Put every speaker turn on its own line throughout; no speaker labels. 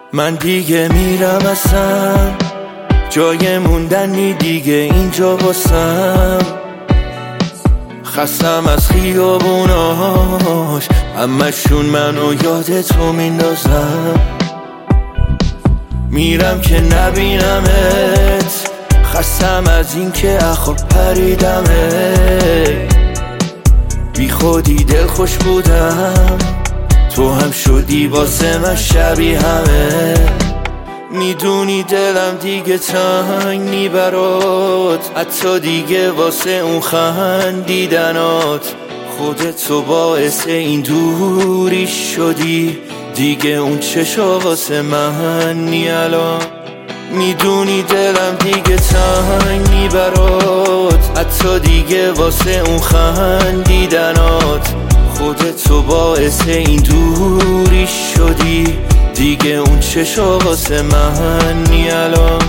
من دیگه میرم اصلا، جای موندنی دیگه اینجا واسم. خستم از خیابوناش، همشون منو یاد تو میندازم. میرم که نبینمت، خستم از این که اخو پریدمه. بی خودی دل خوش بودم، تو هم شدی واسه من شبیه همه. میدونی دلم دیگه تنگ میبرات، حتی دیگه واسه اون خندیدنات. خودتو باعث این دوری شدی، دیگه اون چشا واسه من نی الان. میدونی دلم دیگه تنگ میبرات، حتی دیگه واسه اون خندیدنات. خودتو باعث این دوری شدی، دیگه اون چشا واسه من نی الان.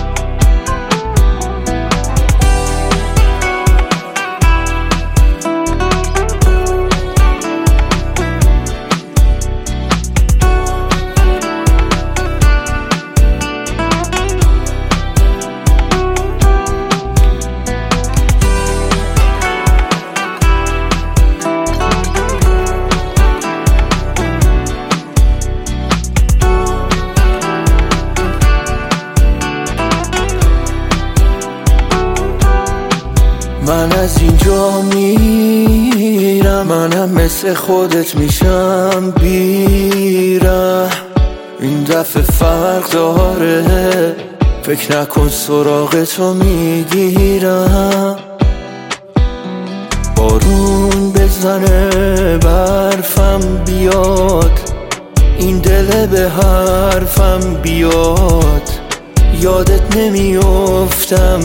من از اینجا میرم، منم مثل خودت میشم بیره. این دفعه فرق داره، فکر نکن سراغ تو میگیرم. بارون بزنه برفم بیاد، این دل به حرفم بیاد. یادت نمیافتم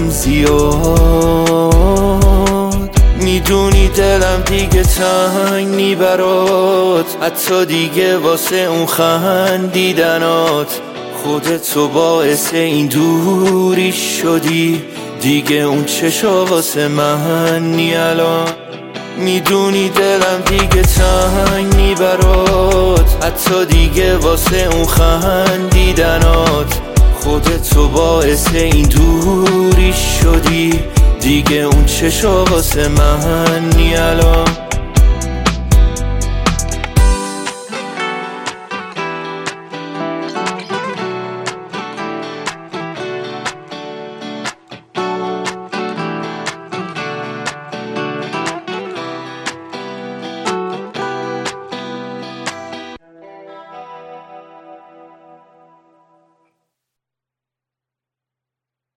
زیاد. میدونی دلم دیگه تنگ میبرات، حتی دیگه واسه اون خندیدنات. خودتو باعث این دوری شدی، دیگه اون چشا واسه من نی الان. میدونی دلم دیگه تنگ میبرات، حتی دیگه واسه اون خندیدنات. خودتو باعث این دوری شدی، دیگه اون چشا واسه من نی الان.